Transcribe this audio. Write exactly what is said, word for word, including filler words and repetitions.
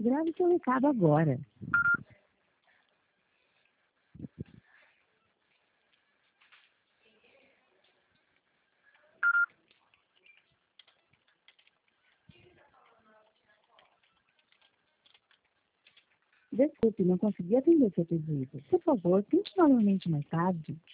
Grave seu recado agora. Desculpe, não consegui atender seu pedido. Por favor, tente novamente mais tarde.